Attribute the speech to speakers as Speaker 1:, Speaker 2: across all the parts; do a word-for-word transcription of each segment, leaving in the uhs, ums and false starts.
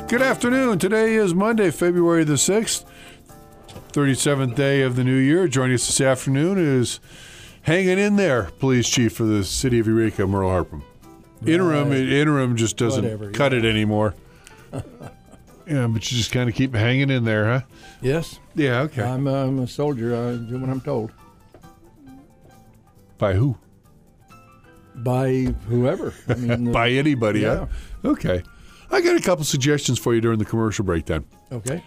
Speaker 1: Good afternoon. Today is Monday, February the sixth, thirty-seventh day of the new year. Joining us this afternoon is hanging in there, Police Chief for the City of Eureka, Merle Harpham. Right. Interim, interim just doesn't Whatever, cut yeah. it anymore. Yeah, but you just kind of keep hanging in there, huh?
Speaker 2: Yes.
Speaker 1: Yeah, okay.
Speaker 2: I'm, uh, I'm a soldier. I do what I'm told.
Speaker 1: By who?
Speaker 2: By whoever. I mean,
Speaker 1: By anybody,
Speaker 2: yeah.
Speaker 1: huh? Okay. I got a couple suggestions for you during the commercial break then.
Speaker 2: Okay.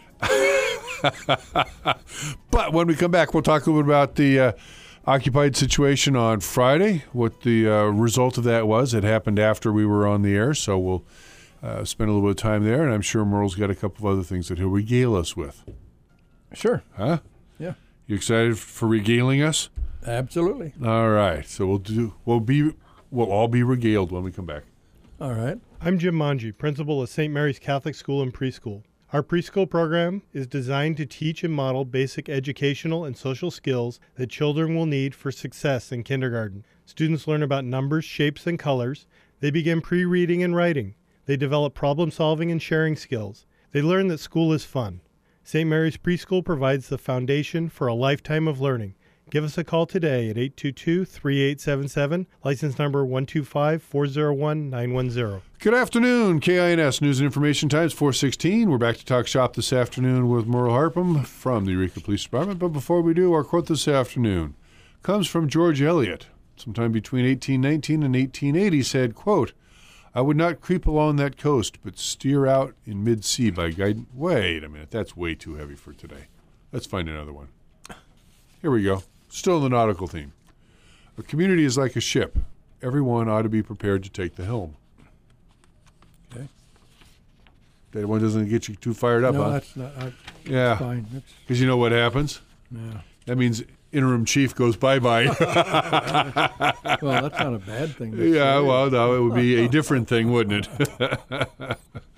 Speaker 1: But when we come back, we'll talk a little bit about the uh, occupied situation on Friday, what the uh, result of that was. It happened after we were on the air, so we'll uh, spend a little bit of time there, and I'm sure Merle's got a couple of other things that he'll regale us with.
Speaker 2: Sure.
Speaker 1: Huh?
Speaker 2: Yeah.
Speaker 1: You excited for regaling us?
Speaker 2: Absolutely.
Speaker 1: All right. So we'll do. We'll be. We'll all be regaled when we come back.
Speaker 2: All right.
Speaker 3: I'm Jim Manji, principal of Saint Mary's Catholic School and Preschool. Our preschool program is designed to teach and model basic educational and social skills that children will need for success in kindergarten. Students learn about numbers, shapes, and colors. They begin pre-reading and writing. They develop problem-solving and sharing skills. They learn that school is fun. Saint Mary's Preschool provides the foundation for a lifetime of learning. Give us a call today at eight two two, three eight seven seven, license number one two five, four zero one, nine one zero.
Speaker 1: Good afternoon, K I N S News and Information Times four sixteen. We're back to talk shop this afternoon with Merle Harpham from the Eureka Police Department. But before we do, our quote this afternoon comes from George Eliot. Sometime between eighteen nineteen and eighteen eighty said, quote, "I would not creep along that coast, but steer out in mid-sea by guidance." Wait a minute, that's way too heavy for today. Let's find another one. Here we go. Still in the nautical theme. A community is like a ship. Everyone ought to be prepared to take the helm.
Speaker 2: Okay.
Speaker 1: That one doesn't get you too fired up,
Speaker 2: no,
Speaker 1: huh?
Speaker 2: No, that's not. I,
Speaker 1: yeah.
Speaker 2: Fine.
Speaker 1: Because you know what happens?
Speaker 2: Yeah.
Speaker 1: That means interim chief goes bye-bye.
Speaker 2: Well, that's not a bad thing.
Speaker 1: Yeah,
Speaker 2: say.
Speaker 1: well, no, it would be a different thing, wouldn't it?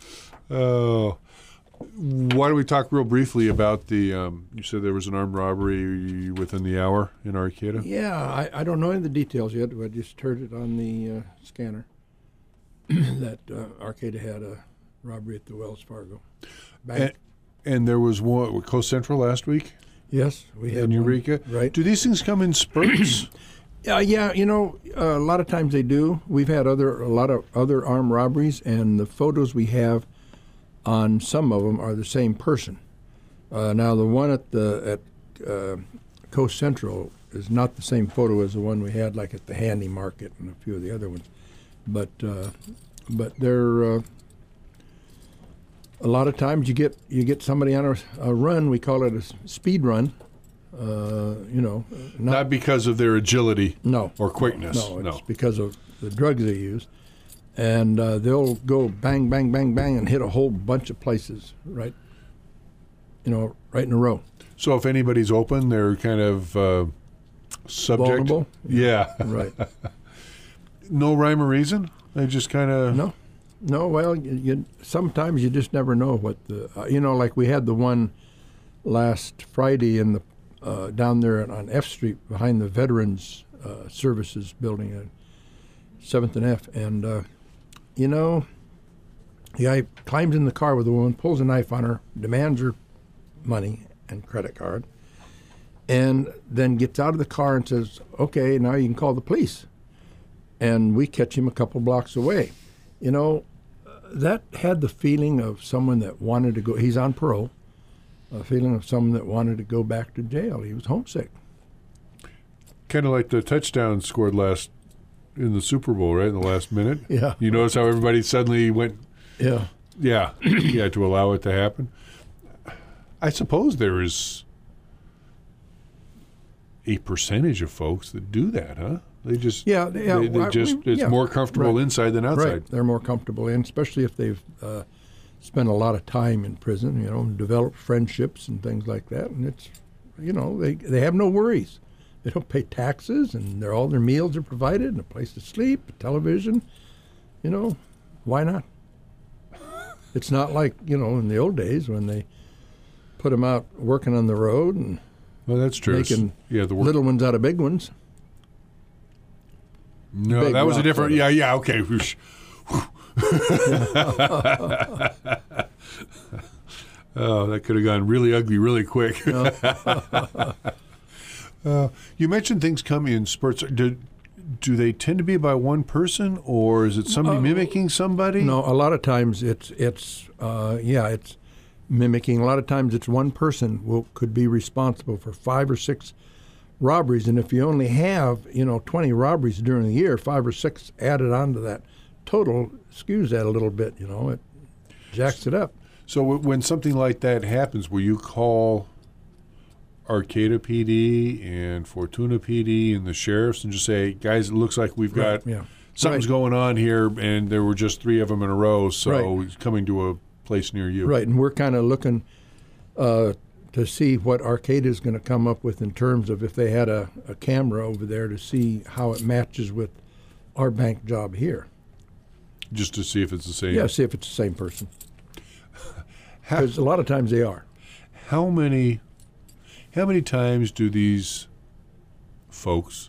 Speaker 1: Oh. Why don't we talk real briefly about the, um, you said there was an armed robbery within the hour in Arcata?
Speaker 2: Yeah, I, I don't know any of the details yet, but I just heard it on the uh, scanner that uh, Arcata had a robbery at the Wells Fargo Bank.
Speaker 1: And, and there was one with Coast Central last week?
Speaker 2: Yes, we had
Speaker 1: in Eureka?
Speaker 2: One, right.
Speaker 1: Do these things come in spurts?
Speaker 2: Uh, yeah, you know, uh, a lot of times they do. We've had other a lot of other armed robberies, and the photos we have on some of them are the same person. Uh, now, the one at the at uh, Coast Central is not the same photo as the one we had, like at the Handy Market and a few of the other ones. But uh, but they're uh, a lot of times you get you get somebody on a, a run. We call it a speed run. Uh, you know,
Speaker 1: not, not because of their agility,
Speaker 2: no,
Speaker 1: or quickness.
Speaker 2: No, it's
Speaker 1: no.
Speaker 2: because of the drugs they use. And uh, they'll go bang, bang, bang, bang, and hit a whole bunch of places, right? You know, right in a row.
Speaker 1: So if anybody's open, they're kind of uh, subject.
Speaker 2: Vulnerable.
Speaker 1: Yeah.
Speaker 2: Right.
Speaker 1: No rhyme or reason. They just kind of.
Speaker 2: No, no. Well, you, you, sometimes you just never know what the. Uh, you know, like we had the one last Friday in the uh, down there on F Street behind the Veterans uh, Services building at Seventh and F, and. Uh, You know, the guy climbs in the car with the woman, pulls a knife on her, demands her money and credit card, and then gets out of the car and says, "Okay, now you can call the police." And we catch him a couple blocks away. You know, that had the feeling of someone that wanted to go. He's on parole. A feeling of someone that wanted to go back to jail. He was homesick.
Speaker 1: Kind of like the touchdown scored last in the Super Bowl, right, in the last minute?
Speaker 2: Yeah.
Speaker 1: You notice how everybody suddenly went...
Speaker 2: Yeah.
Speaker 1: Yeah, yeah, to allow it to happen. I suppose there is a percentage of folks that do that, huh? They just...
Speaker 2: Yeah, yeah.
Speaker 1: They, they
Speaker 2: well,
Speaker 1: just
Speaker 2: we,
Speaker 1: it's
Speaker 2: yeah,
Speaker 1: more comfortable
Speaker 2: right.
Speaker 1: inside than outside.
Speaker 2: Right. They're more comfortable in, especially if they've uh, spent a lot of time in prison, you know, developed friendships and things like that. And it's, you know, they, they have no worries. They don't pay taxes, and they're, all their meals are provided, and a place to sleep, a television. You know, why not? It's not like, you know, in the old days when they put them out working on the road and
Speaker 1: well, that's true.
Speaker 2: making
Speaker 1: yeah, the work-
Speaker 2: little ones out of big ones.
Speaker 1: No,
Speaker 2: Big
Speaker 1: that was a different...
Speaker 2: photo.
Speaker 1: Yeah, yeah, okay. Oh, that could have gone really ugly really quick. uh, you mentioned things come in spurts. Do, do they tend to be by one person, or is it somebody
Speaker 2: Uh,
Speaker 1: mimicking somebody?
Speaker 2: No, a lot of times it's it's uh, yeah, it's mimicking. A lot of times it's one person will could be responsible for five or six robberies, and if you only have you know twenty robberies during the year, five or six added onto that total skews that a little bit. You know, it jacks it up.
Speaker 1: So w- when something like that happens, will you call Arcata P D and Fortuna P D and the sheriffs and just say, guys, it looks like we've got
Speaker 2: Right, yeah.
Speaker 1: something's
Speaker 2: Right.
Speaker 1: going on here, and there were just three of them in a row, so
Speaker 2: Right.
Speaker 1: it's coming to a place near you.
Speaker 2: Right, and we're kind of looking uh, to see what Arcata is going to come up with in terms of if they had a, a camera over there to see how it matches with our bank job here.
Speaker 1: Just to see if it's the same.
Speaker 2: Yeah, see if it's the same person. Because a lot of times they are.
Speaker 1: How many, how many times do these folks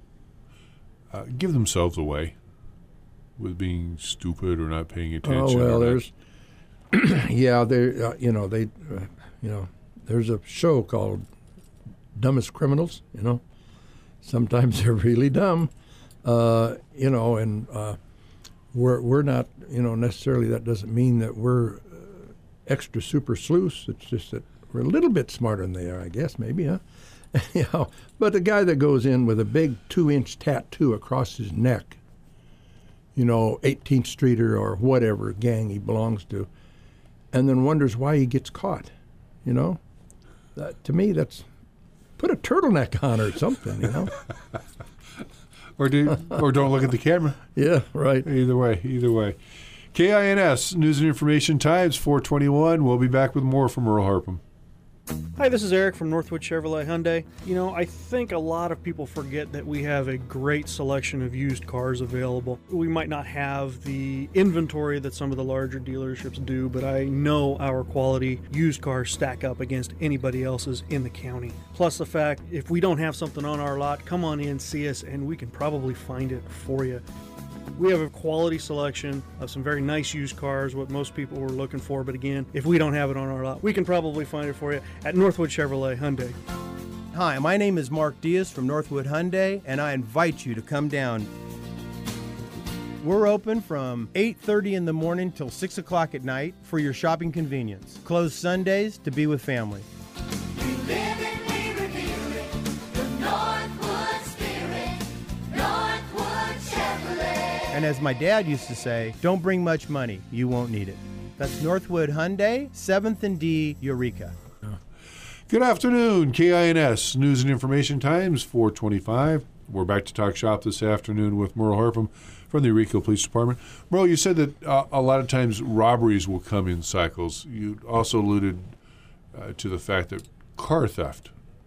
Speaker 1: uh, give themselves away with being stupid or not paying attention?
Speaker 2: Oh
Speaker 1: or
Speaker 2: well,
Speaker 1: not-
Speaker 2: there's yeah, they uh, you know they uh, you know there's a show called Dumbest Criminals. You know, sometimes they're really dumb. Uh, you know, and uh, we're we're not you know necessarily that doesn't mean that we're uh, extra super sleuths. It's just that we're a little bit smarter than they are, I guess, maybe, huh? you know, but the guy that goes in with a big two-inch tattoo across his neck, you know, eighteenth Streeter or whatever gang he belongs to, and then wonders why he gets caught, you know? That, to me, that's put a turtleneck on or something, you know?
Speaker 1: Or do or don't look at the camera.
Speaker 2: Yeah, right.
Speaker 1: Either way, either way. K I N S, News and Information Times, four twenty-one. We'll be back with more from Earl Harpham.
Speaker 4: Hi, this is Eric from Northwood Chevrolet Hyundai. You know, I think a lot of people forget that we have a great selection of used cars available. We might not have the inventory that some of the larger dealerships do, but I know our quality used cars stack up against anybody else's in the county. Plus the fact, if we don't have something on our lot, come on in, see us, and we can probably find it for you. We have a quality selection of some very nice used cars, what most people were looking for. But again, if we don't have it on our lot, we can probably find it for you at Northwood Chevrolet Hyundai.
Speaker 5: Hi, my name is Mark Diaz from Northwood Hyundai, and I invite you to come down. We're open from eight thirty in the morning till six o'clock at night for your shopping convenience. Closed Sundays to be with family.
Speaker 6: We live it, we reveal it, the Northwood spirit, Northwood Chevrolet.
Speaker 5: And as my dad used to say, don't bring much money, you won't need it. That's Northwood Hyundai, seventh and D, Eureka.
Speaker 1: Good afternoon, K I N S, News and Information Times, four twenty-five. We're back to talk shop this afternoon with Merle Harpham from the Eureka Police Department. Merle, you said that uh, a lot of times robberies will come in cycles. You also alluded uh, to the fact that car theft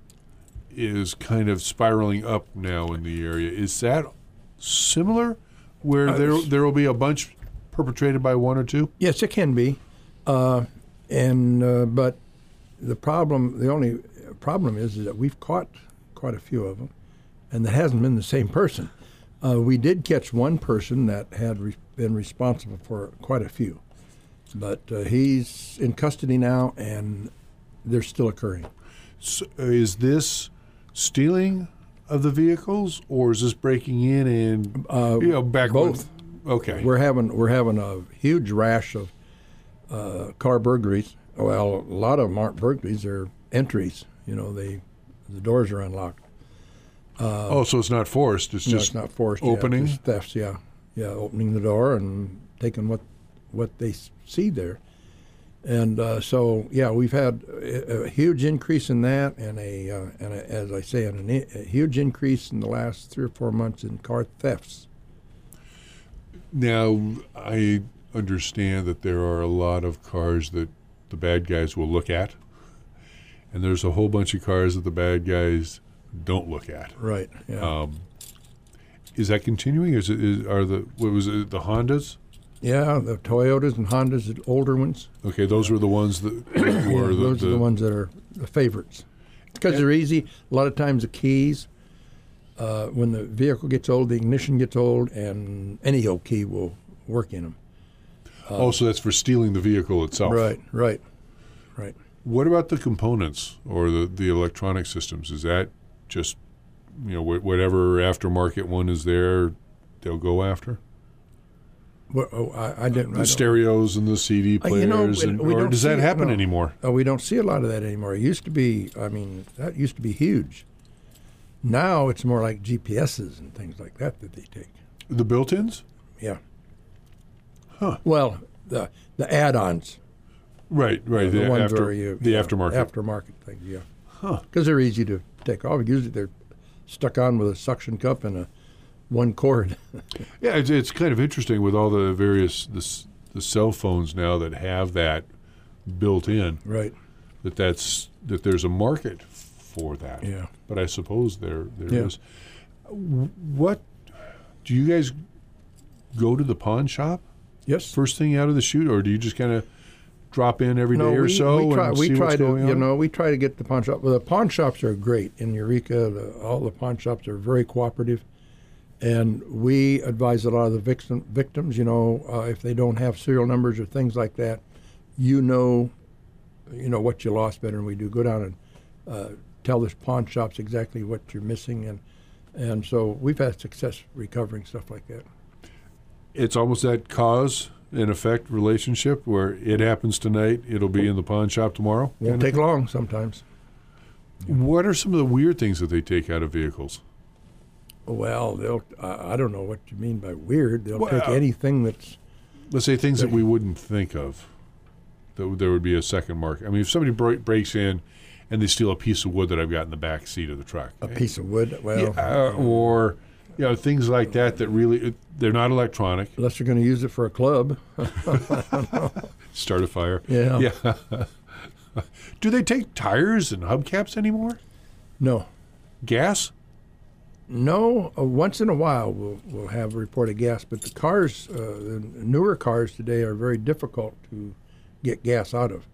Speaker 1: is kind of spiraling up now in the area. Is that similar, where
Speaker 2: Uh,
Speaker 1: there there will be a bunch perpetrated by one or two?
Speaker 2: Yes, it can be. Uh, and uh, but the problem, the only problem is, is that we've caught quite a few of them, and that hasn't been the same person. Uh, we did catch one person that had re- been responsible for quite a few, but uh, he's in custody now, and they're still occurring.
Speaker 1: So is this stealing of the vehicles, or is this breaking in and
Speaker 2: Uh,
Speaker 1: you know back when-
Speaker 2: both.
Speaker 1: okay.
Speaker 2: We're having we're having a huge rash of uh, car burglaries. Well, a lot of them aren't burglaries; they're entries. You know, they the doors are unlocked.
Speaker 1: oh, so it's not forced. It's
Speaker 2: No,
Speaker 1: just
Speaker 2: it's not forced.
Speaker 1: opening?
Speaker 2: Yeah, just thefts. Yeah, yeah, opening the door and taking what what they s- see there. And uh, so, yeah, we've had a, a huge increase in that, and a uh, and a, as I say, an, a huge increase in the last three or four months in car thefts.
Speaker 1: Now, I understand that there are a lot of cars that the bad guys will look at, and there's a whole bunch of cars that the bad guys don't look at.
Speaker 2: Right. Yeah.
Speaker 1: Um, is that continuing? Is it is, are the what was it the Hondas?
Speaker 2: yeah, the Toyotas and Hondas, the older ones.
Speaker 1: Okay, those were the ones that
Speaker 2: Yeah,
Speaker 1: were the,
Speaker 2: those are the ones that are the favorites because they're easy. A lot of times the keys, uh, when the vehicle gets old, the ignition gets old, and any old key will work in them.
Speaker 1: Oh, so that's for stealing the vehicle itself.
Speaker 2: Right, right. right.
Speaker 1: What about the components or the, the electronic systems? Is that just, you know, wh- whatever aftermarket one is there, they'll go after?
Speaker 2: Well, oh, I, I didn't. I
Speaker 1: The
Speaker 2: don't-
Speaker 1: stereo and the C D
Speaker 2: Uh,
Speaker 1: players,
Speaker 2: you know,
Speaker 1: and,
Speaker 2: we
Speaker 1: or
Speaker 2: don't
Speaker 1: does
Speaker 2: see
Speaker 1: that
Speaker 2: it,
Speaker 1: happen
Speaker 2: no.
Speaker 1: anymore?
Speaker 2: Uh, we don't see a lot of that anymore. It used to be, I mean, that used to be huge. Now it's more like G P S's and things like that that they take.
Speaker 1: The built-ins?
Speaker 2: Yeah.
Speaker 1: Huh.
Speaker 2: Well, the the add-ons,
Speaker 1: Right, right.
Speaker 2: the,
Speaker 1: the
Speaker 2: ones
Speaker 1: after,
Speaker 2: where you
Speaker 1: the
Speaker 2: yeah,
Speaker 1: aftermarket.
Speaker 2: aftermarket things, yeah.
Speaker 1: Huh.
Speaker 2: Because they're easy to take off. Usually they're stuck on with a suction cup and a one cord.
Speaker 1: Yeah, it's, it's kind of interesting with all the various the, s- the cell phones now that have that built in.
Speaker 2: Right.
Speaker 1: That that's that there's a market for that.
Speaker 2: Yeah.
Speaker 1: But I suppose there there is.
Speaker 2: Yeah.
Speaker 1: W- What do you guys go to the pawn shop
Speaker 2: Yes.
Speaker 1: first thing out of the chute, or do you just kind of drop in every day
Speaker 2: no,
Speaker 1: or
Speaker 2: we,
Speaker 1: so
Speaker 2: we try,
Speaker 1: and
Speaker 2: we
Speaker 1: see
Speaker 2: try
Speaker 1: what's
Speaker 2: to,
Speaker 1: going
Speaker 2: you
Speaker 1: on?
Speaker 2: know, we try to get the pawn shop. Well, the pawn shops are great in Eureka. The, all the pawn shops are very cooperative, and we advise a lot of the victim, victims. You know, uh, if they don't have serial numbers or things like that, you know, you know what you lost better than we do. Go down and uh, tell the pawn shops exactly what you're missing, and and so we've had success recovering stuff like that.
Speaker 1: It's almost that cause and effect relationship where it happens tonight, it'll be in the pawn shop tomorrow.
Speaker 2: Won't
Speaker 1: kind of
Speaker 2: take long sometimes.
Speaker 1: thing? What are some of the weird things that they take out of vehicles?
Speaker 2: Well, they'll. I I don't know what you mean by weird. They'll take
Speaker 1: Well-
Speaker 2: anything that's.
Speaker 1: Let's say things that we wouldn't think of. That there would be a second market. I mean, if somebody bro- breaks in and they steal a piece of wood that I've got in the back seat of the truck,
Speaker 2: A piece of wood. Well,
Speaker 1: yeah, uh, or you know things like that that really they're not electronic.
Speaker 2: unless you're going to use it for a club.
Speaker 1: Start a fire.
Speaker 2: Yeah.
Speaker 1: Yeah. Do they take tires and hubcaps anymore?
Speaker 2: No.
Speaker 1: Gas?
Speaker 2: No. Uh, once in a while, we'll we'll have a report of gas, but the cars, uh, the newer cars today, are very difficult to get gas out of.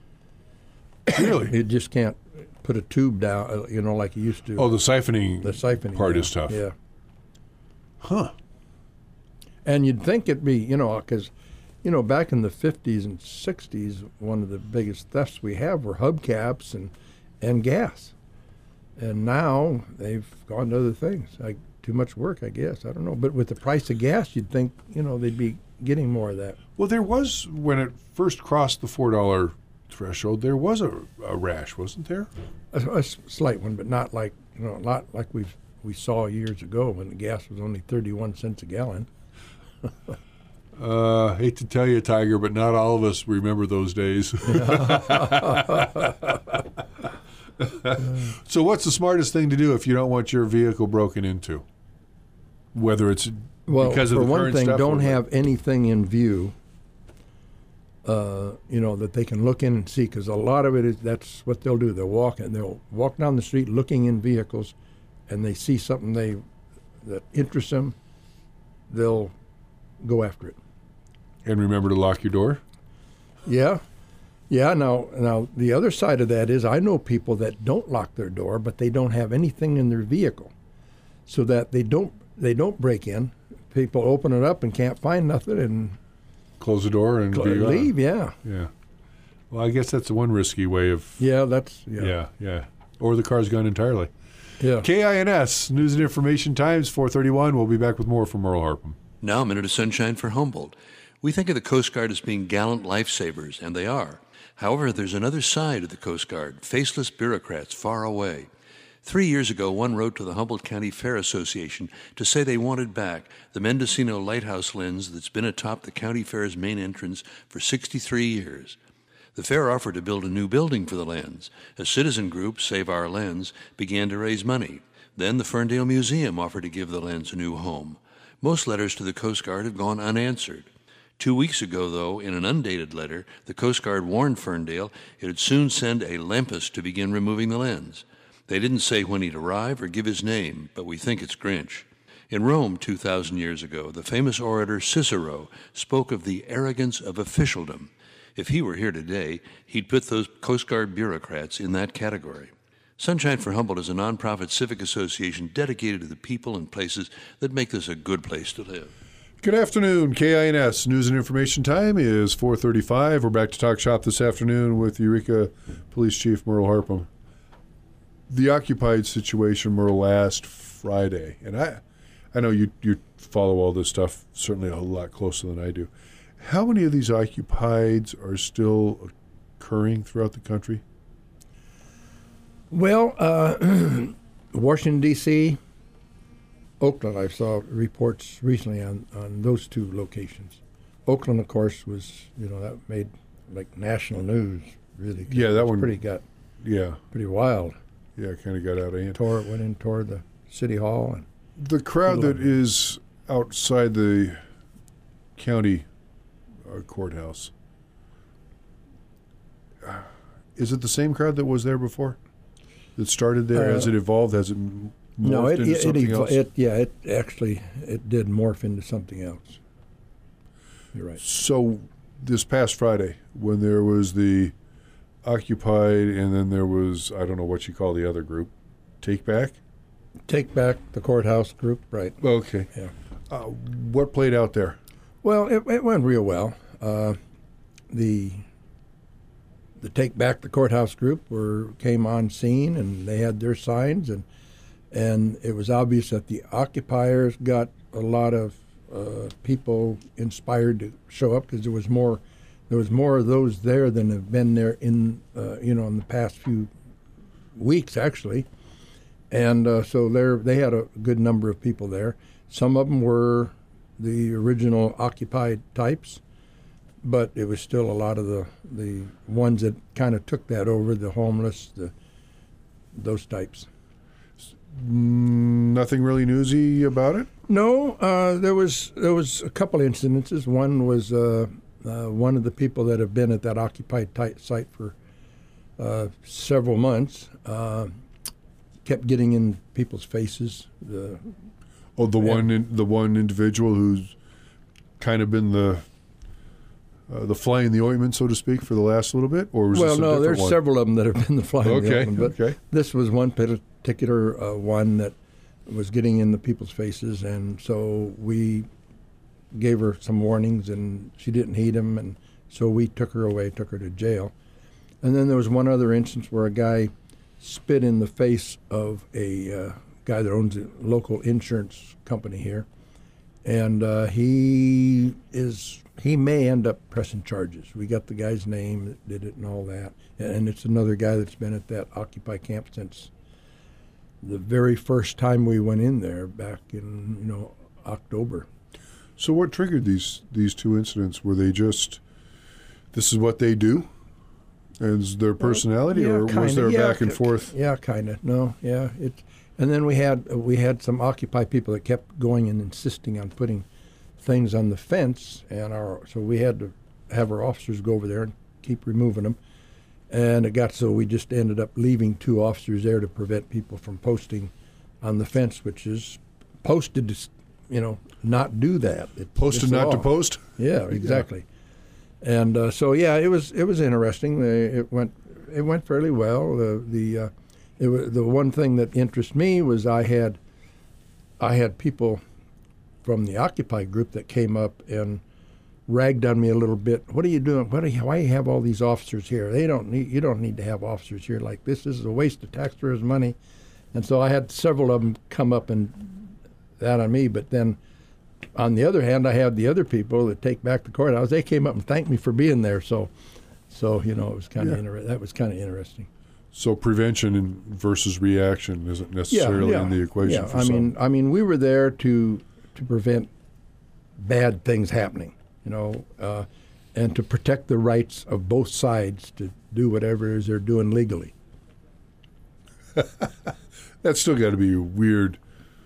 Speaker 1: Really?
Speaker 2: You just can't put a tube down, uh, you know, like you used to.
Speaker 1: Oh, the siphoning.
Speaker 2: the siphoning
Speaker 1: part
Speaker 2: down.
Speaker 1: is tough.
Speaker 2: Yeah.
Speaker 1: Huh.
Speaker 2: And you'd think it'd be, you know, because, you know, back in the fifties and sixties, one of the biggest thefts we have were hubcaps and, and gas. And now they've gone to other things, like too much work, I guess. I don't know. But with the price of gas, you'd think, you know, they'd be getting more of that.
Speaker 1: Well, there was, when it first crossed the four dollar threshold, there was a, a rash, wasn't there?
Speaker 2: A, a s- slight one, but not like, you know, not like we've we saw years ago when the gas was only thirty-one cents a gallon.
Speaker 1: Uh, hate to tell you, Tiger, but not all of us remember those days. So what's the smartest thing to do if you don't want your vehicle broken into? Whether it's
Speaker 2: Well,
Speaker 1: because of
Speaker 2: for
Speaker 1: the
Speaker 2: one
Speaker 1: current
Speaker 2: thing,
Speaker 1: stuff
Speaker 2: don't
Speaker 1: or-
Speaker 2: have anything in view, uh, you know, that they can look in and see, because a lot of it is that's what they'll do. They'll walk and they'll walk down the street looking in vehicles, and they see something they that interests them, they'll go after it.
Speaker 1: And remember to lock your door.
Speaker 2: Yeah, yeah. Now, now the other side of that is I know people that don't lock their door, but they don't have anything in their vehicle, so that they don't they don't break in. People open it up and can't find nothing and
Speaker 1: Close the door and be gone.
Speaker 2: leave. Yeah,
Speaker 1: Yeah. Well, I guess that's the one risky way of.
Speaker 2: yeah. That's yeah,
Speaker 1: Yeah, yeah. Or the car's gone entirely.
Speaker 2: yeah.
Speaker 1: K I N S News and Information Times four thirty-one. We'll be back with more from Merle Harpham.
Speaker 7: Now a minute of sunshine for Humboldt. We think of the Coast Guard as being gallant lifesavers, and they are. However, there's another side of the Coast Guard, faceless bureaucrats far away. Three years ago, one wrote to the Humboldt County Fair Association to say they wanted back the Mendocino Lighthouse lens that's been atop the county fair's main entrance for sixty-three years. The fair offered to build a new building for the lens. A citizen group, Save Our Lens, began to raise money. Then the Ferndale Museum offered to give the lens a new home. Most letters to the Coast Guard have gone unanswered. Two weeks ago, though, in an undated letter, the Coast Guard warned Ferndale it would soon send a Lempus to begin removing the lens. They didn't say when he'd arrive or give his name, but we think it's Grinch. In Rome two thousand years ago, the famous orator Cicero spoke of the arrogance of officialdom. If he were here today, he'd put those Coast Guard bureaucrats in that category. Sunshine for Humboldt is a nonprofit civic association dedicated to the people and places that make this a good place to live.
Speaker 1: Good afternoon, K I N S. News and information time is four thirty-five. We're back to Talk Shop this afternoon with Eureka Police Chief Merle Harpham. The occupied situation, Merle, last Friday, and I I know you, you follow all this stuff certainly a lot closer than I do. How many of these occupieds are still occurring throughout the country?
Speaker 2: Well, uh, Washington, D C, Oakland, I saw reports recently on, on those two locations. Oakland, of course, was, you know, that made like national news, really. 'Cause
Speaker 1: Yeah, that
Speaker 2: it was
Speaker 1: one-
Speaker 2: pretty got
Speaker 1: Yeah,
Speaker 2: pretty wild.
Speaker 1: yeah, kind of got out of hand.
Speaker 2: Tore went in toward the city hall, and
Speaker 1: The crowd that is outside the county uh, courthouse, uh, is it the same crowd that was there before? That started there?
Speaker 2: Uh,
Speaker 1: Has it evolved? Has it m- morphed
Speaker 2: no, it
Speaker 1: into
Speaker 2: it,
Speaker 1: something
Speaker 2: it,
Speaker 1: else?
Speaker 2: it yeah, it actually it did morph into something else. You're right.
Speaker 1: So this past Friday, when there was the Occupied, and then there was, I don't know what you call the other group, Take Back?
Speaker 2: Take back the courthouse group, right?
Speaker 1: Okay.
Speaker 2: Yeah.
Speaker 1: Uh, what played out there?
Speaker 2: Well, it, it went real well. Uh, the the Take Back the Courthouse group were came on scene, and they had their signs, and and it was obvious that the occupiers got a lot of uh, people inspired to show up, because there was more there was more of those there than have been there in uh, you know in the past few weeks, actually. And uh, so there, they had a good number of people there. Some of them were the original occupied types, but it was still a lot of the, the ones that kind of took that over, the homeless, the those types.
Speaker 1: Mm, nothing really newsy about it?
Speaker 2: No, uh, there was there was a couple incidences. One was uh, uh, one of the people that have been at that occupied ty- site for uh, several months. Uh, kept getting in people's faces. The,
Speaker 1: Oh, the
Speaker 2: Yeah.
Speaker 1: one in, the one individual who's kind of been the uh, the fly in the ointment, so to speak, for the last little bit, or was
Speaker 2: well,
Speaker 1: this a
Speaker 2: no,
Speaker 1: different
Speaker 2: there's
Speaker 1: one?
Speaker 2: several of them that have been the fly in the
Speaker 1: Okay,
Speaker 2: ointment, but
Speaker 1: okay.
Speaker 2: this was one particular uh, one that was getting in the people's faces, and so we gave her some warnings, and she didn't heed them, and so we took her away, took her to jail. And then there was one other instance where a guy spit in the face of a uh, guy that owns a local insurance company here, and uh, he is he may end up pressing charges. We got the guy's name that did it and all that, and it's another guy that's been at that Occupy camp since the very first time we went in there back in you know October.
Speaker 1: So what triggered these these two incidents? Were they just, this is what they do? Is their personality,
Speaker 2: Yeah,
Speaker 1: or was
Speaker 2: kinda,
Speaker 1: there
Speaker 2: yeah,
Speaker 1: back and
Speaker 2: k-
Speaker 1: forth?
Speaker 2: Yeah, kind of. No, yeah. It, and then we had we had some Occupy people that kept going and insisting on putting things on the fence, and our so we had to have our officers go over there and keep removing them. And it got so we just ended up leaving two officers there to prevent people from posting on the fence, which is posted to, s- you know, not do that. It's
Speaker 1: Posted
Speaker 2: just
Speaker 1: not to
Speaker 2: law.
Speaker 1: post?
Speaker 2: Yeah, exactly. And uh, so yeah, it was it was interesting. They, it went it went fairly well. The the uh, it was, the one thing that interested me was I had I had people from the Occupy group that came up and ragged on me a little bit. What are you doing? What are you, why you have all these officers here? They don't need you don't need to have officers here like this. This is a waste of taxpayers' money. And so I had several of them come up and that on me. But then on the other hand, I had the other people that take back the courthouse. They came up and thanked me for being there. So, so you know, it was kind of
Speaker 1: Yeah.
Speaker 2: inter- that was kind of interesting.
Speaker 1: So prevention and versus reaction isn't necessarily in the equation
Speaker 2: Yeah,
Speaker 1: for
Speaker 2: I
Speaker 1: some.
Speaker 2: mean, I mean, we were there to to prevent bad things happening, you know, uh, and to protect the rights of both sides to do whatever it is they're doing legally.
Speaker 1: That's still got to be a weird,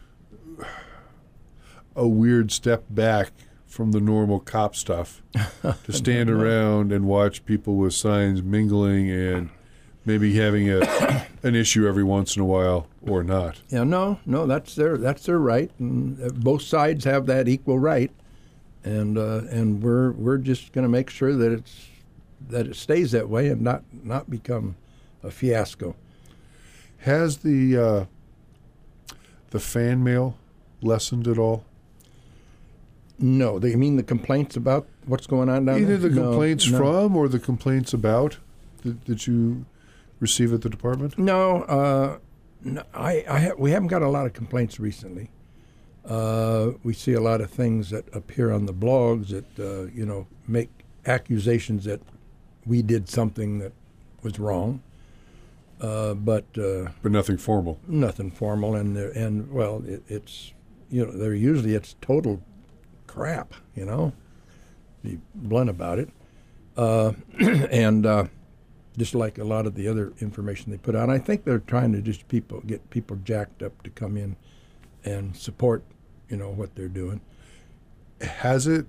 Speaker 1: a weird step back from the normal cop stuff to stand around and watch people with signs mingling and maybe having a an issue every once in a while or not.
Speaker 2: Yeah, no, no, that's their that's their right, and uh, both sides have that equal right, and uh, and we're we're just going to make sure that it's that it stays that way and not not become a fiasco.
Speaker 1: Has the uh, the fan mail lessened at all?
Speaker 2: No, they mean the complaints about what's going on down
Speaker 1: Either
Speaker 2: there?
Speaker 1: the
Speaker 2: No,
Speaker 1: complaints
Speaker 2: no.
Speaker 1: from or the complaints about that, that you receive at the department?
Speaker 2: No, uh, no I, I ha- we haven't got a lot of complaints recently. Uh, we see a lot of things that appear on the blogs that uh, you know make accusations that we did something that was wrong, uh, but uh,
Speaker 1: But nothing formal.
Speaker 2: nothing formal. And they're- and well, it, it's you know they're usually it's total crap. You know, be blunt about it, uh, and. Uh, Just like a lot of the other information they put out, I think they're trying to just people get people jacked up to come in and support, you know, what they're doing.
Speaker 1: Has it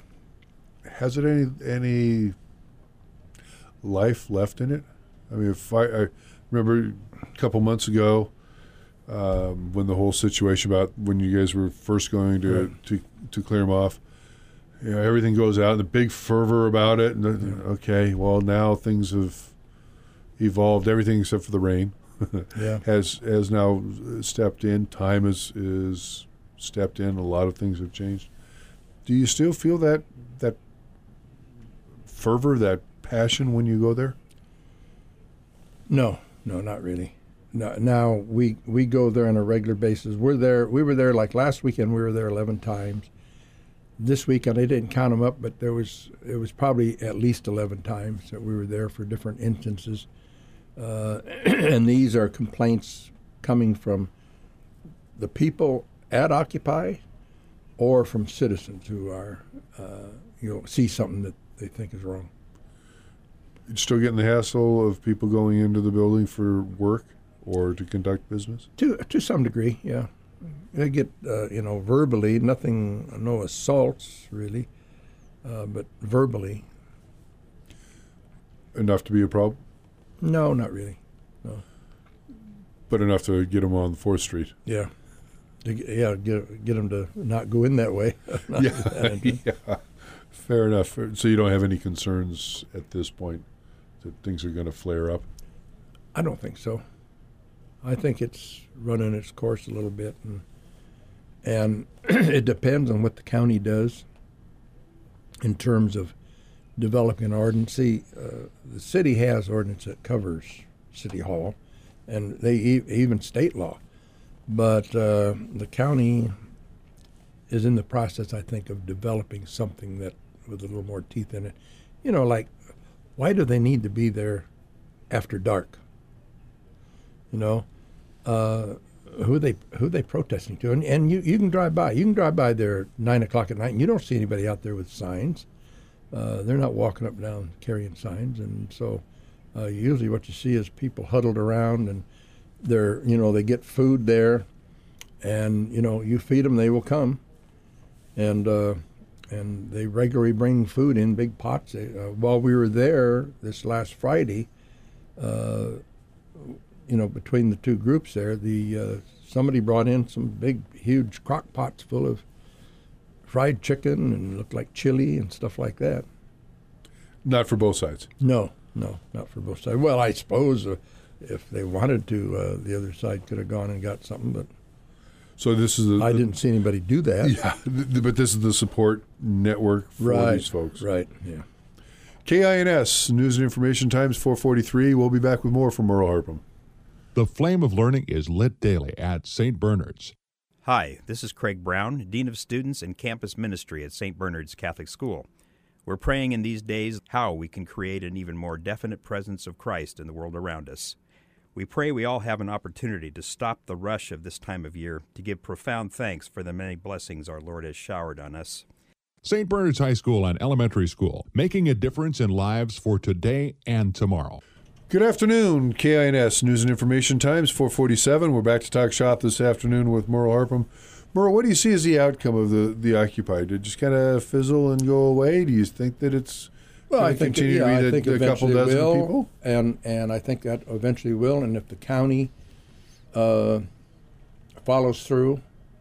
Speaker 1: has it any any life left in it? I mean, if I, I remember a couple months ago um, when the whole situation about when you guys were first going to
Speaker 2: Right.
Speaker 1: to, to clear them off, you know, everything goes out, the big fervor about it. And the, okay, well now things have evolved. Everything except for the rain
Speaker 2: Yeah.
Speaker 1: has has now stepped in. Time is is stepped in. A lot of things have changed. Do you still feel that that fervor, that passion when you go there?
Speaker 2: No, no, not really. No, now we we go there on a regular basis. We're there. We were there like last weekend. We were there eleven times. This weekend I didn't count them up, but there was it was probably at least eleven times that we were there for different instances. Uh, and these are complaints coming from the people at Occupy, or from citizens who are uh, you know see something that they think is wrong.
Speaker 1: You still getting the hassle of people going into the building for work or to conduct business?
Speaker 2: To to some degree, yeah. They get uh, you know verbally, nothing, no assaults really, uh, but verbally,
Speaker 1: Enough to be a problem,
Speaker 2: no, not really.
Speaker 1: but enough to get them on Fourth Street.
Speaker 2: Yeah, to, get- yeah, get get them to not go in that way.
Speaker 1: Yeah, yeah. Fair enough. So you don't have any concerns at this point that things are going to flare up?
Speaker 2: I don't think so. I think it's running its course a little bit, and and it depends on what the county does in terms of developing an ordinance. See, uh, the city has ordinance that covers City Hall, and they e- even state law, but uh, the county is in the process, I think, of developing something that with a little more teeth in it. You know, like, why do they need to be there after dark? You know, uh, who they who they protesting to? And, and you, you can drive by. You can drive by there at nine o'clock at night, and you don't see anybody out there with signs. Uh, they're not walking up and down carrying signs, and so uh, usually what you see is people huddled around, and they're you know they get food there, and you know you feed them, they will come, and uh, and they regularly bring food in big pots. They, uh, while we were there this last Friday. Uh, You know, between the two groups there, the uh, somebody brought in some big, huge crock pots full of fried chicken and looked like chili and stuff like that.
Speaker 1: Not for both sides.
Speaker 2: No, no, not for both sides. Well, I suppose uh, if they wanted to, uh, the other side could have gone and got something, but
Speaker 1: So this is the,
Speaker 2: I didn't see anybody do that.
Speaker 1: Yeah, th- but this is the support network for
Speaker 2: right,
Speaker 1: these folks.
Speaker 2: right, yeah.
Speaker 1: K I N S News and Information Times four forty-three. We'll be back with more from Merle Harpham.
Speaker 8: The flame of learning is lit daily at Saint Bernard's.
Speaker 9: Hi, this is Craig Brown, Dean of Students and Campus Ministry at Saint Bernard's Catholic School. We're praying in these days how we can create an even more definite presence of Christ in the world around us. We pray we all have an opportunity to stop the rush of this time of year to give profound thanks for the many blessings our Lord has showered on us.
Speaker 8: Saint Bernard's High School and Elementary School, making a difference in lives for today and tomorrow.
Speaker 1: Good afternoon, K I N S News and Information Times four forty-seven. We're back to talk shop this afternoon with Merle Harpham. Merle, what do you see as the outcome of the, the Occupy? Did it just kind of fizzle and go away? Do you think that it's
Speaker 2: Well,
Speaker 1: gonna
Speaker 2: I think
Speaker 1: continue
Speaker 2: yeah,
Speaker 1: to be
Speaker 2: I
Speaker 1: the,
Speaker 2: think
Speaker 1: the couple
Speaker 2: eventually
Speaker 1: dozen
Speaker 2: will,
Speaker 1: people?
Speaker 2: and and I think that eventually will. And if the county uh, follows through,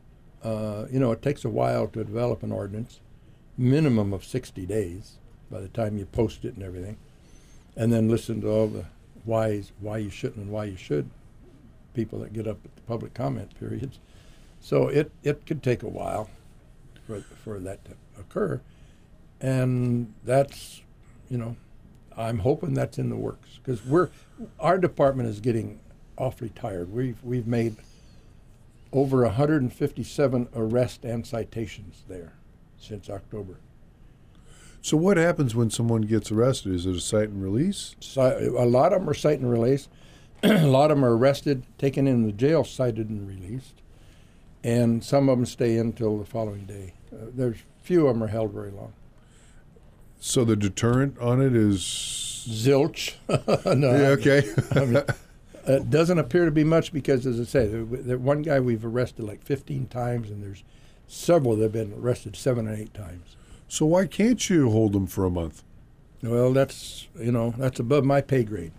Speaker 2: uh, you know, it takes a while to develop an ordinance, minimum of sixty days by the time you post it and everything, and then listen to all the whys, why you shouldn't and why you should, people that get up at the public comment periods. So it it could take a while. for for that to occur, and that's, you know, I'm hoping that's in the works because we're our department is getting awfully tired. We've we've made over one hundred fifty-seven arrests and citations there since October.
Speaker 1: So what happens when someone gets arrested? Is it a cite and release?
Speaker 2: So, a lot of them are cite and release. A lot of them are arrested, taken in the jail, cited and released, and some of them stay in until the following day. Uh, there's few of them are held very long.
Speaker 1: So the deterrent on it is
Speaker 2: Zilch. No,
Speaker 1: yeah, okay.
Speaker 2: I mean, it doesn't appear to be much because, as I say, the, the one guy we've arrested like fifteen times, and there's several that have been arrested seven or eight times.
Speaker 1: So why can't you hold them for a month?
Speaker 2: Well, that's, you know, that's above my pay grade.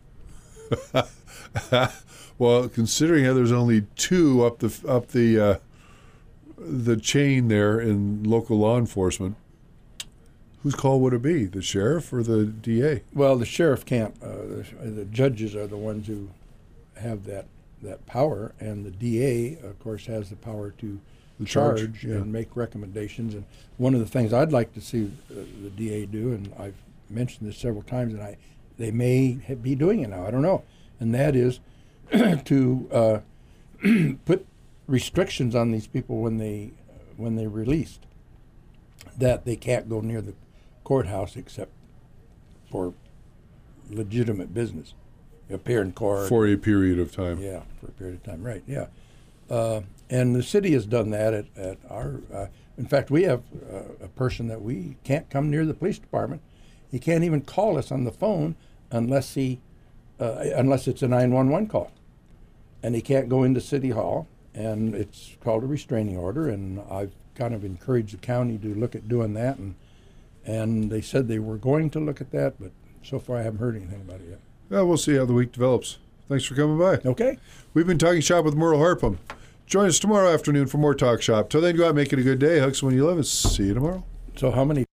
Speaker 1: Well, considering how there's only two up the up the uh, the chain there in local law enforcement, whose call would it be? The sheriff or the D A?
Speaker 2: Well, the sheriff can't. Uh, the, the judges are the ones who have that that power, and the D A, of course, has the power to
Speaker 1: The charge,
Speaker 2: charge,
Speaker 1: yeah.
Speaker 2: and make recommendations. And one of the things I'd like to see uh, the D A do, and I've mentioned this several times, and I they may ha- be doing it now. I don't know, and that is to uh, put restrictions on these people when they when they're released, that they can't go near the courthouse except for legitimate business, appear in court
Speaker 1: For a period of time.
Speaker 2: yeah, for a period of time, right? Yeah, uh, and the city has done that at, at our. Uh, in fact, we have uh, a person that we can't come near the police department. He can't even call us on the phone unless he, uh, unless it's a nine one one call, and he can't go into City Hall, and it's called a restraining order. And I've kind of encouraged the county to look at doing that, and and they said they were going to look at that, but so far I haven't heard anything about it yet.
Speaker 1: Well, we'll see how the week develops. Thanks for coming by.
Speaker 2: Okay.
Speaker 1: We've been talking shop with Merle Harpham. Join us tomorrow afternoon for more Talk Shop. Till then, go out and make it a good day. Hugs when you live, and see you tomorrow.
Speaker 2: So how many